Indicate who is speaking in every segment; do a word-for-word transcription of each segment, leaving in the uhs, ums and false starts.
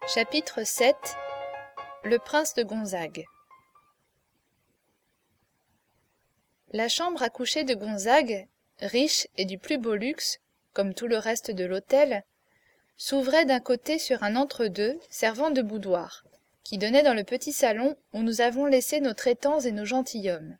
Speaker 1: Chapitre sept. Le prince de Gonzague. La chambre à coucher de Gonzague, riche et du plus beau luxe, comme tout le reste de l'hôtel, s'ouvrait d'un côté sur un entre-deux servant de boudoir, qui donnait dans le petit salon où nous avons laissé nos traitants et nos gentilshommes.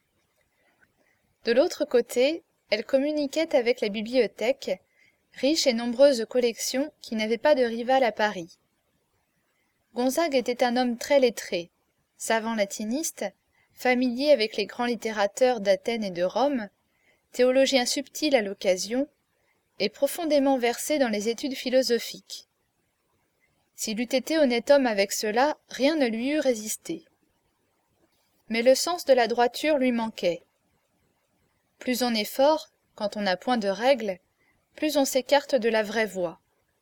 Speaker 1: De l'autre côté, elle communiquait avec la bibliothèque, riche et nombreuse collection qui n'avait pas de rivale à Paris. Gonzague était un homme très lettré, savant latiniste, familier avec les grands littérateurs d'Athènes et de Rome, théologien subtil à l'occasion, et profondément versé dans les études philosophiques. S'il eût été honnête homme avec cela, rien ne lui eût résisté. Mais le sens de la droiture lui manquait. Plus on est fort, quand on n'a point de règles, plus on s'écarte de la vraie voie.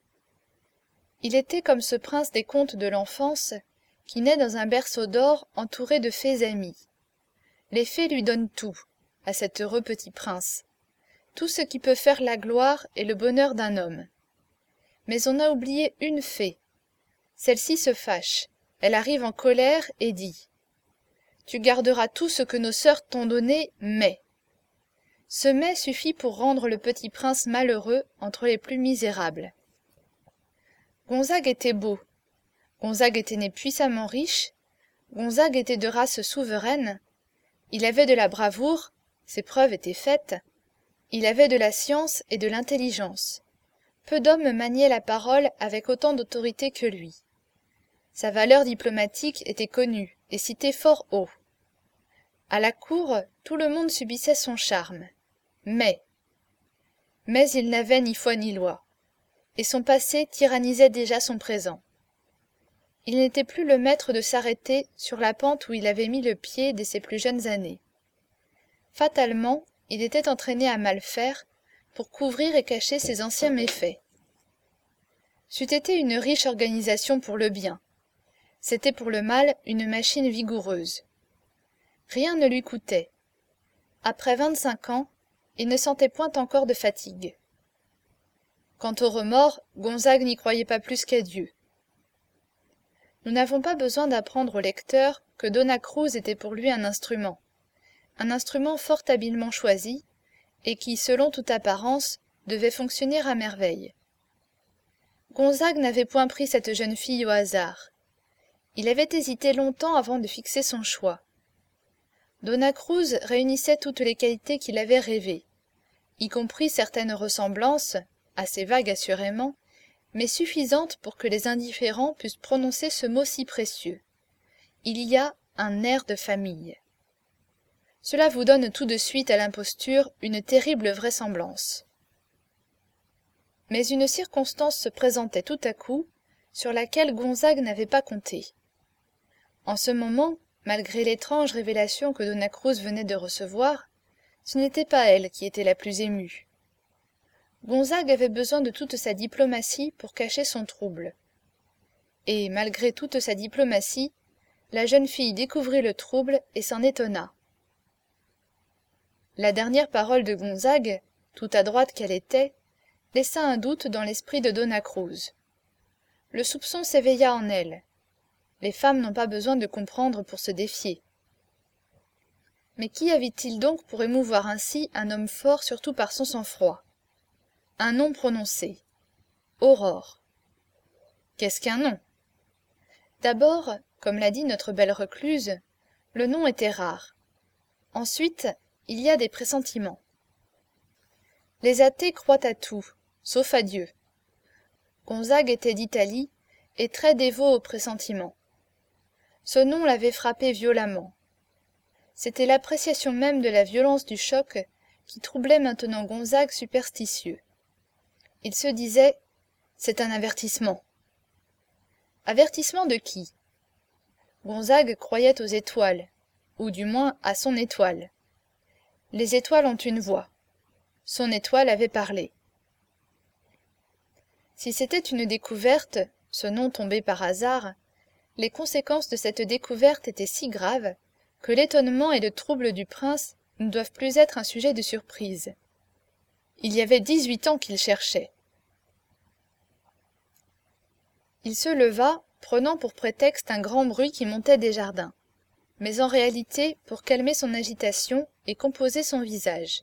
Speaker 1: Il était comme ce prince des contes de l'enfance, qui naît dans un berceau d'or entouré de fées amies. Les fées lui donnent tout, à cet heureux petit prince, tout ce qui peut faire la gloire et le bonheur d'un homme. Mais on a oublié une fée. Celle-ci se fâche, elle arrive en colère et dit « Tu garderas tout ce que nos sœurs t'ont donné, mais… » Ce mais suffit pour rendre le petit prince malheureux entre les plus misérables. Gonzague était beau, Gonzague était né puissamment riche, Gonzague était de race souveraine, il avait de la bravoure, ses preuves étaient faites, il avait de la science et de l'intelligence. Peu d'hommes maniaient la parole avec autant d'autorité que lui. Sa valeur diplomatique était connue et citée fort haut. À la cour, tout le monde subissait son charme. Mais, mais il n'avait ni foi ni loi, et son passé tyrannisait déjà son présent. Il n'était plus le maître de s'arrêter sur la pente où il avait mis le pied dès ses plus jeunes années. Fatalement, il était entraîné à mal faire pour couvrir et cacher ses anciens méfaits. C'eût été une riche organisation pour le bien. C'était pour le mal une machine vigoureuse. Rien ne lui coûtait. Après vingt-cinq ans, il ne sentait point encore de fatigue. Quant au remords, Gonzague n'y croyait pas plus qu'à Dieu. Nous n'avons pas besoin d'apprendre au lecteur que Dona Cruz était pour lui un instrument, un instrument fort habilement choisi, et qui, selon toute apparence, devait fonctionner à merveille. Gonzague n'avait point pris cette jeune fille au hasard. Il avait hésité longtemps avant de fixer son choix. Dona Cruz réunissait toutes les qualités qu'il avait rêvées, y compris certaines ressemblances, assez vagues assurément, mais suffisantes pour que les indifférents puissent prononcer ce mot si précieux. Il y a un air de famille. Cela vous donne tout de suite à l'imposture une terrible vraisemblance. Mais une circonstance se présentait tout à coup, sur laquelle Gonzague n'avait pas compté. En ce moment, malgré l'étrange révélation que Dona Cruz venait de recevoir, ce n'était pas elle qui était la plus émue. Gonzague avait besoin de toute sa diplomatie pour cacher son trouble. Et, malgré toute sa diplomatie, la jeune fille découvrit le trouble et s'en étonna. La dernière parole de Gonzague, tout à droite qu'elle était, laissa un doute dans l'esprit de Dona Cruz. Le soupçon s'éveilla en elle. Les femmes n'ont pas besoin de comprendre pour se défier. Mais qu'y avait-il donc pour émouvoir ainsi un homme fort surtout par son sang-froid? Un nom prononcé. Aurore. Qu'est-ce qu'un nom? D'abord, comme l'a dit notre belle recluse, le nom était rare. Ensuite, il y a des pressentiments. Les athées croient à tout, sauf à Dieu. Gonzague était d'Italie et très dévot aux pressentiments. Ce nom l'avait frappé violemment. C'était l'appréciation même de la violence du choc qui troublait maintenant Gonzague superstitieux. Il se disait « c'est un avertissement ». Avertissement de qui? Gonzague croyait aux étoiles, ou du moins à son étoile. Les étoiles ont une voix. Son étoile avait parlé. Si c'était une découverte, ce nom tombé par hasard, les conséquences de cette découverte étaient si graves que l'étonnement et le trouble du prince ne doivent plus être un sujet de surprise. Il y avait dix-huit ans qu'il cherchait. Il se leva, prenant pour prétexte un grand bruit qui montait des jardins, mais en réalité pour calmer son agitation et composer son visage.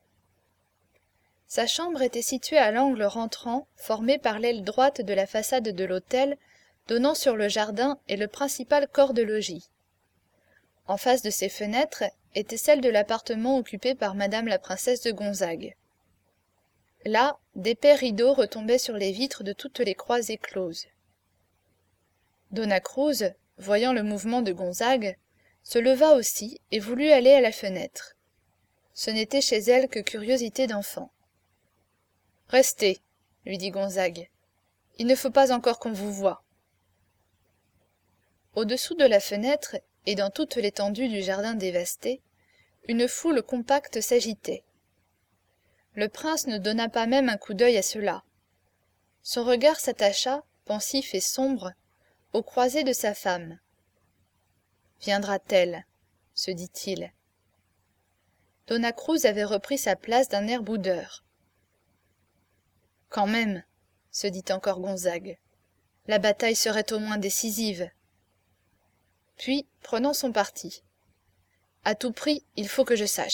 Speaker 1: Sa chambre était située à l'angle rentrant, formé par l'aile droite de la façade de l'hôtel, donnant sur le jardin et le principal corps de logis. En face de ces fenêtres était celle de l'appartement occupé par madame la princesse de Gonzague. Là, d'épais rideaux retombaient sur les vitres de toutes les croisées closes. Dona Cruz, voyant le mouvement de Gonzague, se leva aussi et voulut aller à la fenêtre. Ce n'était chez elle que curiosité d'enfant. « Restez, » lui dit Gonzague. « Il ne faut pas encore qu'on vous voie. » Au-dessous de la fenêtre, et dans toute l'étendue du jardin dévasté, une foule compacte s'agitait. Le prince ne donna pas même un coup d'œil à cela. Son regard s'attacha, pensif et sombre, aux croisées de sa femme. « Viendra-t-elle » se dit-il. Dona Cruz avait repris sa place d'un air boudeur. « Quand même, » se dit encore Gonzague, « la bataille serait au moins décisive. » Puis, prenant son parti. « À tout prix, il faut que je sache. »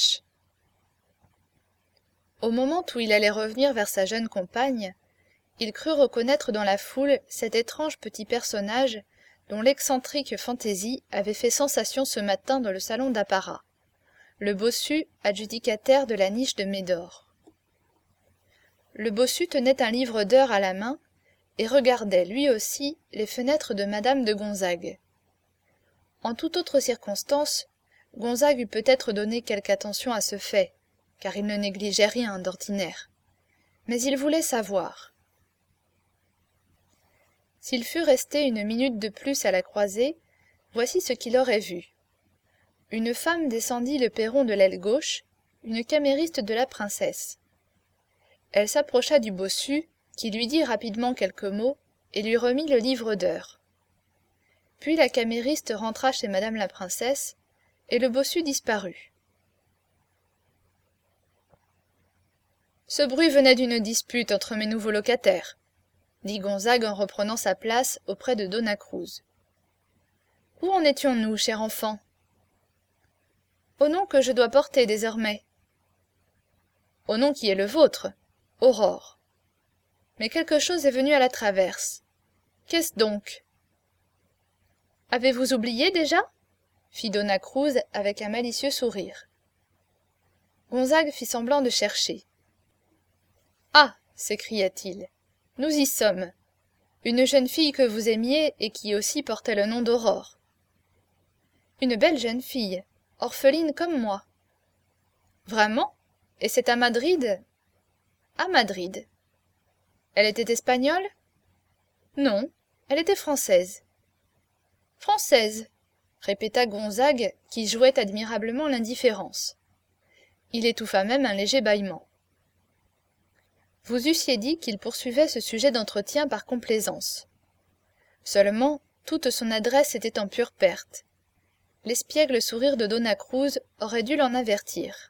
Speaker 1: Au moment où il allait revenir vers sa jeune compagne, il crut reconnaître dans la foule cet étrange petit personnage dont l'excentrique fantaisie avait fait sensation ce matin dans le salon d'apparat, le bossu adjudicataire de la niche de Médor. Le bossu tenait un livre d'heures à la main et regardait lui aussi les fenêtres de madame de Gonzague. En toute autre circonstance, Gonzague eût peut-être donné quelque attention à ce fait, car il ne négligeait rien d'ordinaire. Mais il voulait savoir. S'il fût resté une minute de plus à la croisée, voici ce qu'il aurait vu. Une femme descendit le perron de l'aile gauche, une camériste de la princesse. Elle s'approcha du bossu, qui lui dit rapidement quelques mots, et lui remit le livre d'heures. Puis la camériste rentra chez madame la princesse, et le bossu disparut. Ce bruit venait d'une dispute entre mes nouveaux locataires, dit Gonzague en reprenant sa place auprès de Dona Cruz. Où en étions-nous, cher enfant? Au nom que je dois porter désormais. Au nom qui est le vôtre, Aurore. Mais quelque chose est venu à la traverse. Qu'est-ce donc? Avez-vous oublié déjà? Fit Dona Cruz avec un malicieux sourire. Gonzague fit semblant de chercher. Ah, s'écria-t-il, nous y sommes. Une jeune fille que vous aimiez et qui aussi portait le nom d'Aurore. Une belle jeune fille, orpheline comme moi. Vraiment? Et c'est à Madrid? À Madrid. Elle était espagnole? Non, elle était française. Française, répéta Gonzague, qui jouait admirablement l'indifférence. Il étouffa même un léger bâillement. Vous eussiez dit qu'il poursuivait ce sujet d'entretien par complaisance. Seulement, toute son adresse était en pure perte. L'espiègle sourire de Dona Cruz aurait dû l'en avertir.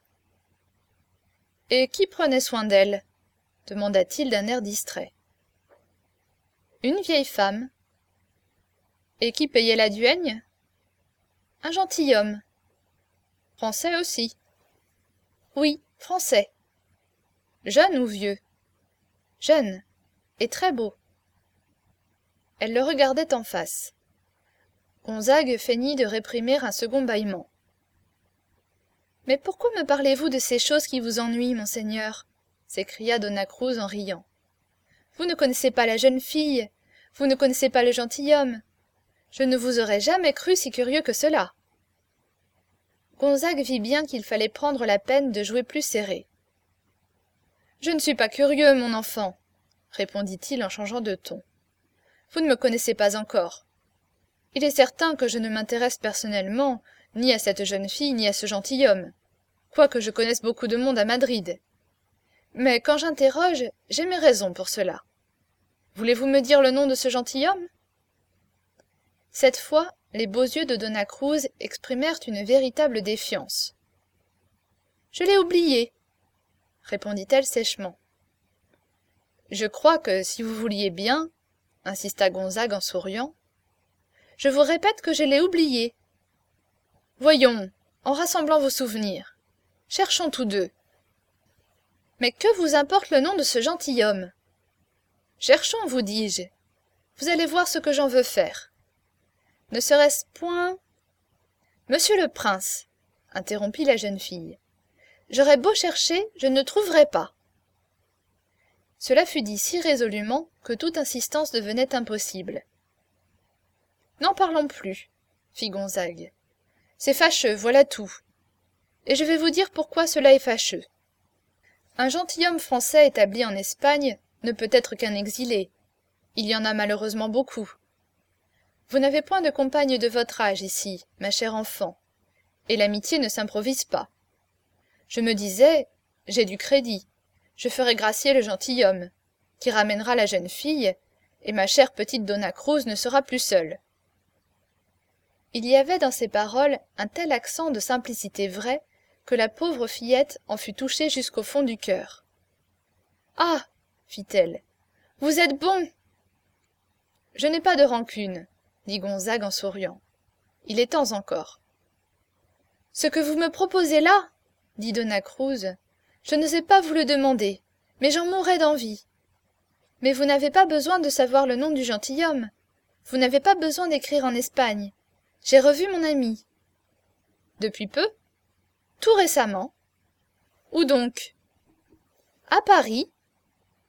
Speaker 1: « Et qui prenait soin d'elle » demanda-t-il d'un air distrait. « Une vieille femme. »« Et qui payait la duègne ?»« Un gentilhomme. »« Français aussi. »« Oui, français. »« Jeune ou vieux ?»« Jeune. Et très beau. » Elle le regardait en face. Gonzague feignit de réprimer un second bâillement. « Mais pourquoi me parlez-vous de ces choses qui vous ennuient, monseigneur ?» s'écria Dona Cruz en riant. « Vous ne connaissez pas la jeune fille, vous ne connaissez pas le gentilhomme. Je ne vous aurais jamais cru si curieux que cela. » Gonzague vit bien qu'il fallait prendre la peine de jouer plus serré. « Je ne suis pas curieux, mon enfant, » répondit-il en changeant de ton. « Vous ne me connaissez pas encore. Il est certain que je ne m'intéresse personnellement ni à cette jeune fille ni à ce gentilhomme, quoique je connaisse beaucoup de monde à Madrid. Mais quand j'interroge, j'ai mes raisons pour cela. Voulez-vous me dire le nom de ce gentilhomme ?» Cette fois, les beaux yeux de Dona Cruz exprimèrent une véritable défiance. « Je l'ai oublié, » répondit-elle sèchement. « Je crois que si vous vouliez bien, » insista Gonzague en souriant. « Je vous répète que je l'ai oublié. Voyons, en rassemblant vos souvenirs. Cherchons tous deux. Mais que vous importe le nom de ce gentilhomme? Cherchons, vous dis-je. Vous allez voir ce que j'en veux faire. Ne serait-ce point... Monsieur le prince, interrompit la jeune fille, j'aurais beau chercher, je ne trouverai pas. Cela fut dit si résolument que toute insistance devenait impossible. N'en parlons plus, fit Gonzague. C'est fâcheux, voilà tout. Et je vais vous dire pourquoi cela est fâcheux. Un gentilhomme français établi en Espagne ne peut être qu'un exilé. Il y en a malheureusement beaucoup. Vous n'avez point de compagne de votre âge ici, ma chère enfant, et l'amitié ne s'improvise pas. Je me disais, j'ai du crédit, je ferai gracier le gentilhomme, qui ramènera la jeune fille, et ma chère petite Dona Cruz ne sera plus seule. Il y avait dans ces paroles un tel accent de simplicité vraie que la pauvre fillette en fut touchée jusqu'au fond du cœur. « Ah !» fit-elle, « vous êtes bon !»« Je n'ai pas de rancune, » dit Gonzague en souriant. « Il est temps encore. »« Ce que vous me proposez là, » dit Dona Cruz, « je n'osais pas vous le demander, mais j'en mourrais d'envie. Mais vous n'avez pas besoin de savoir le nom du gentilhomme. Vous n'avez pas besoin d'écrire en Espagne. J'ai revu mon ami. »« Depuis peu ? » ?»« Tout récemment. »« Où donc ? » ?»« À Paris. »« Ici ?»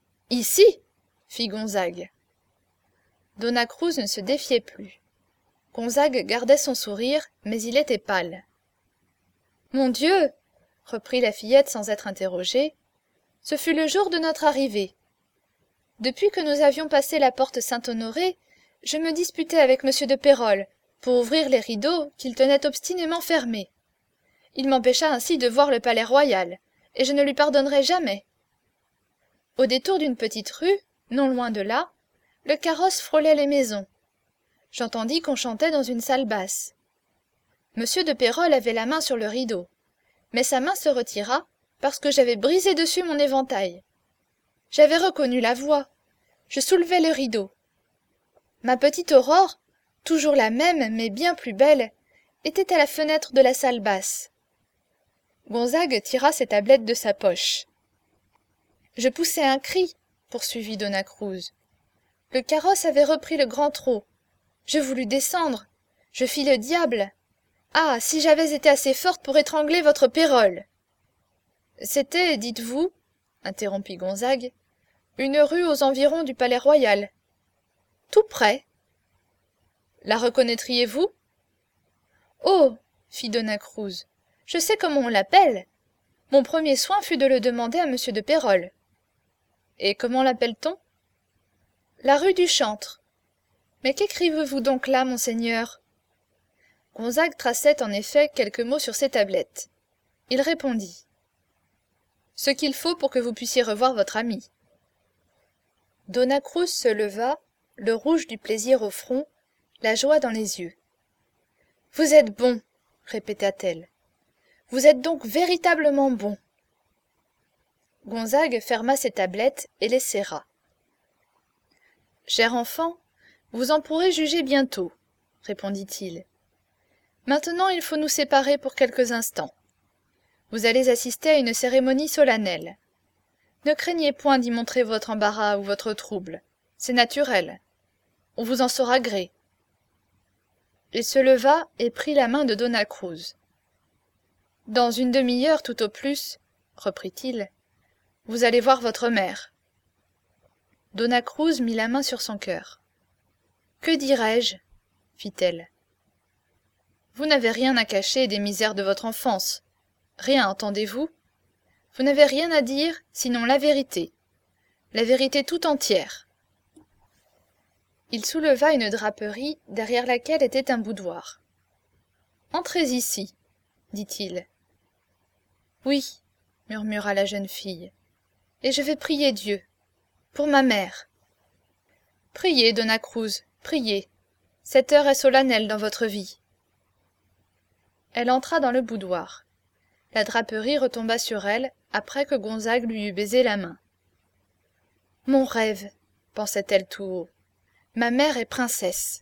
Speaker 1: fit Gonzague. Dona Cruz ne se défiait plus. Gonzague gardait son sourire, mais il était pâle. « Mon Dieu !» reprit la fillette sans être interrogée. « Ce fut le jour de notre arrivée. Depuis que nous avions passé la porte Saint-Honoré, je me disputais avec monsieur de Pérolle pour ouvrir les rideaux qu'il tenait obstinément fermés. Il m'empêcha ainsi de voir le palais royal, et je ne lui pardonnerai jamais. Au détour d'une petite rue, non loin de là, le carrosse frôlait les maisons. J'entendis qu'on chantait dans une salle basse. Monsieur de Pérolle avait la main sur le rideau, mais sa main se retira parce que j'avais brisé dessus mon éventail. J'avais reconnu la voix. Je soulevai le rideau. Ma petite Aurore, toujours la même mais bien plus belle, était à la fenêtre de la salle basse. Gonzague tira ses tablettes de sa poche. Je poussai un cri, poursuivit Dona Cruz. Le carrosse avait repris le grand trot. Je voulus descendre. Je fis le diable. Ah, si j'avais été assez forte pour étrangler votre Pérolle. C'était, dites-vous, interrompit Gonzague, une rue aux environs du Palais Royal. Tout près. La reconnaîtriez-vous? Oh, fit Dona Cruz, je sais comment on l'appelle. Mon premier soin fut de le demander à monsieur de Pérolle. Et comment l'appelle-t-on? La rue du Chantre. Mais qu'écrivez-vous donc là, monseigneur? Gonzague traçait en effet quelques mots sur ses tablettes. Il répondit. Ce qu'il faut pour que vous puissiez revoir votre ami. Dona Cruz se leva, le rouge du plaisir au front, la joie dans les yeux. Vous êtes bon, répéta-t-elle. Vous êtes donc véritablement bon. Gonzague ferma ses tablettes et les serra. Cher enfant, vous en pourrez juger bientôt, répondit-il. Maintenant, il faut nous séparer pour quelques instants. Vous allez assister à une cérémonie solennelle. Ne craignez point d'y montrer votre embarras ou votre trouble. C'est naturel. On vous en saura gré. Il se leva et prit la main de Dona Cruz. Dans une demi-heure tout au plus, reprit-il, vous allez voir votre mère. Dona Cruz mit la main sur son cœur. Que dirais-je? fit-elle. Vous n'avez rien à cacher des misères de votre enfance. Rien, entendez-vous? Vous n'avez rien à dire, sinon la vérité. La vérité tout entière. Il souleva une draperie derrière laquelle était un boudoir. « Entrez ici, dit-il. »« Oui, murmura la jeune fille, et je vais prier Dieu, pour ma mère. »« Priez, Dona Cruz, priez. Cette heure est solennelle dans votre vie. » Elle entra dans le boudoir. La draperie retomba sur elle après que Gonzague lui eut baisé la main. « Mon rêve, pensait-elle tout haut. Ma mère est princesse.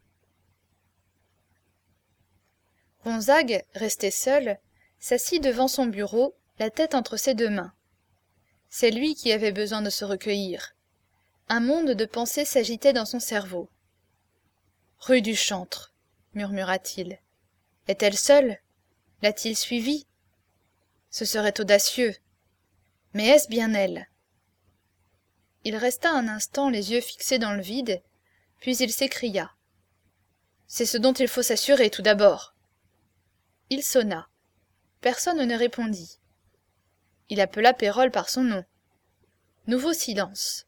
Speaker 1: Gonzague, resté seul, s'assit devant son bureau, la tête entre ses deux mains. C'est lui qui avait besoin de se recueillir. Un monde de pensées s'agitait dans son cerveau. « Rue du Chantre », murmura-t-il. « Est-elle seule? L'a-t-il suivie? Ce serait audacieux. Mais est-ce bien elle ?» Il resta un instant les yeux fixés dans le vide, puis il s'écria. « C'est ce dont il faut s'assurer tout d'abord. » Il sonna. Personne ne répondit. Il appela Pérole par son nom. Nouveau silence.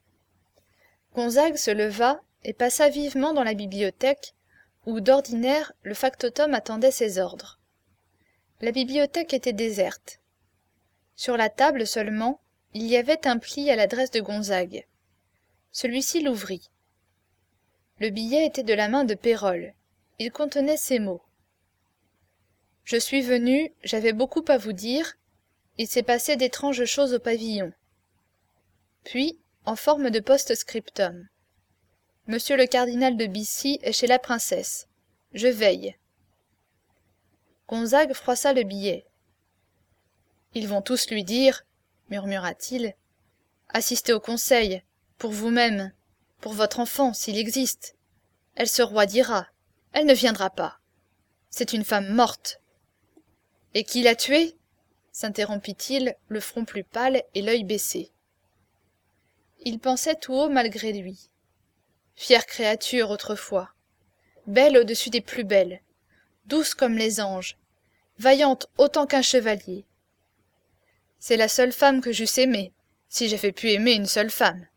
Speaker 1: Gonzague se leva et passa vivement dans la bibliothèque, où d'ordinaire le factotum attendait ses ordres. La bibliothèque était déserte. Sur la table seulement, il y avait un pli à l'adresse de Gonzague. Celui-ci l'ouvrit. Le billet était de la main de Pérole. Il contenait ces mots. « Je suis venu, j'avais beaucoup à vous dire. Il s'est passé d'étranges choses au pavillon. » Puis, en forme de post-scriptum. « Monsieur le cardinal de Bissy est chez la princesse. Je veille. » Gonzague froissa le billet. « Ils vont tous lui dire, murmura-t-il, assistez au conseil, pour vous-même, pour votre enfant, s'il existe. Elle se roidira, elle ne viendra pas. C'est une femme morte. » « Et qui l'a tuée ?» s'interrompit-il, le front plus pâle et l'œil baissé. Il pensait tout haut malgré lui. Fière créature autrefois, belle au-dessus des plus belles, douce comme les anges, vaillante autant qu'un chevalier. C'est la seule femme que j'eusse aimée, si j'avais pu aimer une seule femme.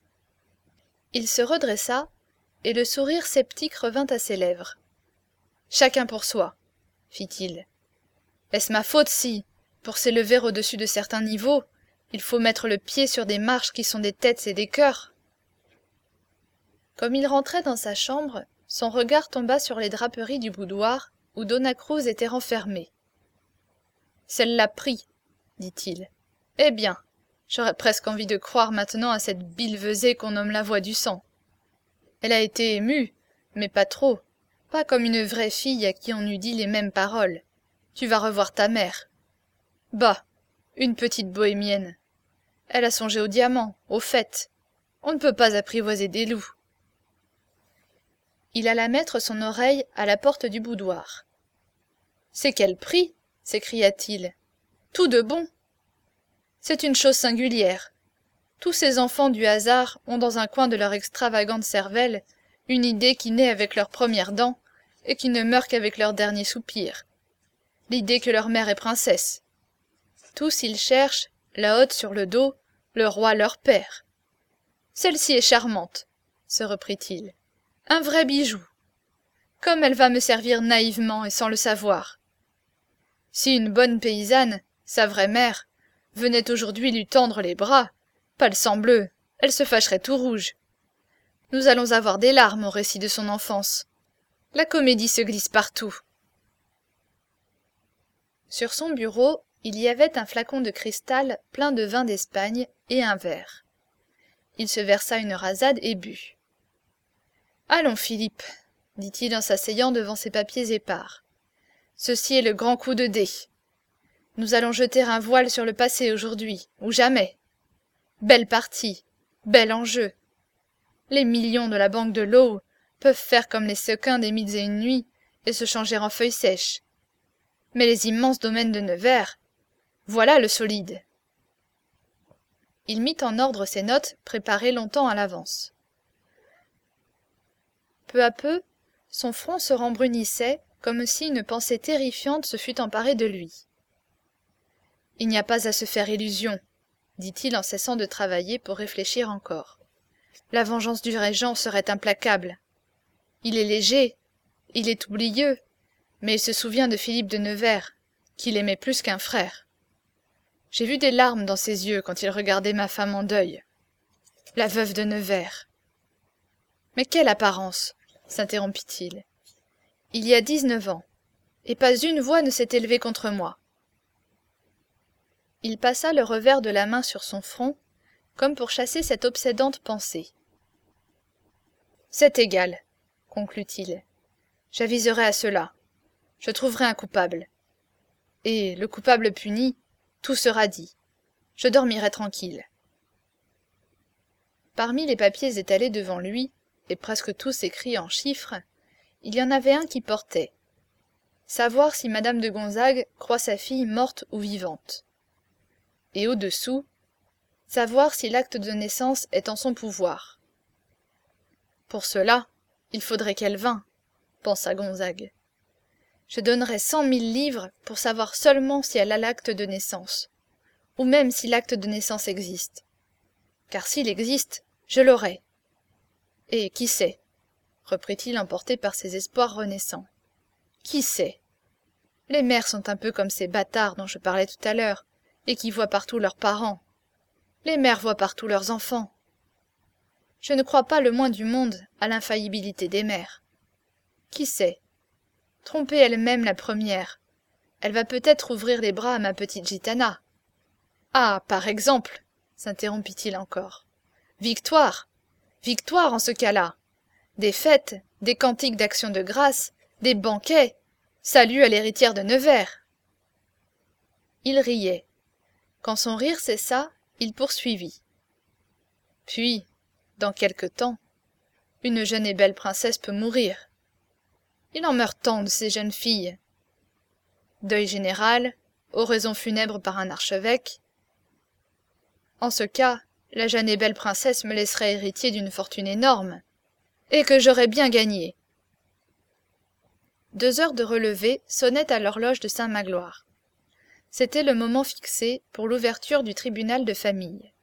Speaker 1: Il se redressa, et le sourire sceptique revint à ses lèvres. « Chacun pour soi, » fit-il. « Est-ce ma faute si, pour s'élever au-dessus de certains niveaux, il faut mettre le pied sur des marches qui sont des têtes et des cœurs ?» Comme il rentrait dans sa chambre, son regard tomba sur les draperies du boudoir où Dona Cruz était renfermée. « Celle-là prie, » dit-il. « Eh bien, j'aurais presque envie de croire maintenant à cette billevesée qu'on nomme la voix du sang. Elle a été émue, mais pas trop, pas comme une vraie fille à qui on eût dit les mêmes paroles. Tu vas revoir ta mère. Bah, une petite bohémienne. Elle a songé aux diamants, aux fêtes. On ne peut pas apprivoiser des loups. » Il alla mettre son oreille à la porte du boudoir. « C'est quel prix ?» s'écria-t-il. « Tout de bon. C'est une chose singulière. Tous ces enfants du hasard ont dans un coin de leur extravagante cervelle une idée qui naît avec leurs premières dents et qui ne meurt qu'avec leur dernier soupir. L'idée que leur mère est princesse. Tous ils cherchent, la haute sur le dos, le roi leur père. Celle-ci est charmante, se reprit-il. Un vrai bijou. Comme elle va me servir naïvement et sans le savoir. Si une bonne paysanne, sa vraie mère, venait aujourd'hui lui tendre les bras, pas le sang bleu, elle se fâcherait tout rouge. Nous allons avoir des larmes au récit de son enfance. La comédie se glisse partout. » Sur son bureau, il y avait un flacon de cristal plein de vin d'Espagne et un verre. Il se versa une rasade et but. « Allons, Philippe, » dit-il en s'asseyant devant ses papiers épars. « Ceci est le grand coup de dé. Nous allons jeter un voile sur le passé aujourd'hui, ou jamais. Belle partie, bel enjeu. Les millions de la banque de Lowe peuvent faire comme les sequins des mille et une nuits et se changer en feuilles sèches. Mais les immenses domaines de Nevers, voilà le solide. » Il mit en ordre ses notes préparées longtemps à l'avance. Peu à peu, son front se rembrunissait comme si une pensée terrifiante se fût emparée de lui. « Il n'y a pas à se faire illusion, » dit-il en cessant de travailler pour réfléchir encore. « La vengeance du régent serait implacable. Il est léger, il est oublieux, mais il se souvient de Philippe de Nevers, qu'il aimait plus qu'un frère. J'ai vu des larmes dans ses yeux quand il regardait ma femme en deuil. La veuve de Nevers. »« Mais quelle apparence !» s'interrompit-il. « Il y a dix-neuf ans, et pas une voix ne s'est élevée contre moi. » Il passa le revers de la main sur son front, comme pour chasser cette obsédante pensée. C'est égal, conclut-il. J'aviserai à cela. Je trouverai un coupable. Et, le coupable puni, tout sera dit. Je dormirai tranquille. Parmi les papiers étalés devant lui, et presque tous écrits en chiffres, il y en avait un qui portait « Savoir si madame de Gonzague croit sa fille morte ou vivante » et au-dessous « Savoir si l'acte de naissance est en son pouvoir ». Pour cela, il faudrait qu'elle vînt, pensa Gonzague. Je donnerais cent mille livres pour savoir seulement si elle a l'acte de naissance, ou même si l'acte de naissance existe. Car s'il existe, je l'aurai. Et qui sait, reprit-il emporté par ses espoirs renaissants. Qui sait? Les mères sont un peu comme ces bâtards dont je parlais tout à l'heure, et qui voient partout leurs parents. Les mères voient partout leurs enfants. Je ne crois pas le moins du monde à l'infaillibilité des mères. Qui sait? Trompée elle-même la première, elle va peut-être ouvrir les bras à ma petite gitana. Ah, par exemple, s'interrompit-il encore. Victoire! Victoire en ce cas-là! Des fêtes, des cantiques d'action de grâce, des banquets, salut à l'héritière de Nevers. Il riait. Quand son rire cessa, il poursuivit. Puis, dans quelque temps, une jeune et belle princesse peut mourir. Il en meurt tant de ces jeunes filles. Deuil général, oraison funèbre par un archevêque. En ce cas, la jeune et belle princesse me laisserait héritier d'une fortune énorme, et que j'aurais bien gagné. Deux heures de relevée sonnaient à l'horloge de Saint-Magloire. C'était le moment fixé pour l'ouverture du tribunal de famille.